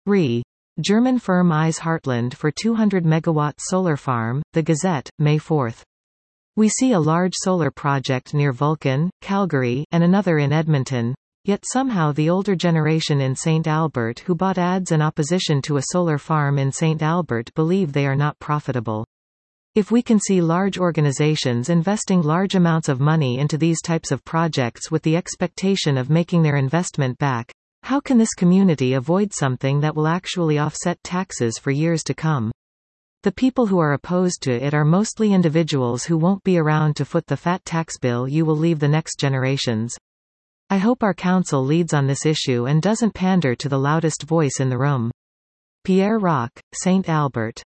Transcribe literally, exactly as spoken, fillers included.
Re. German firm Eyes Heartland for two hundred megawatt solar farm, The Gazette, May fourth. We see a large solar project near Vulcan, Calgary, and another in Edmonton. Yet somehow the older generation in Saint Albert who bought ads in opposition to a solar farm in Saint Albert believe they are not profitable. If we can see large organizations investing large amounts of money into these types of projects with the expectation of making their investment back, how can this community avoid something that will actually offset taxes for years to come? The people who are opposed to it are mostly individuals who won't be around to foot the fat tax bill you will leave the next generations. I hope our council leads on this issue and doesn't pander to the loudest voice in the room. Pierre Rock, Saint Albert.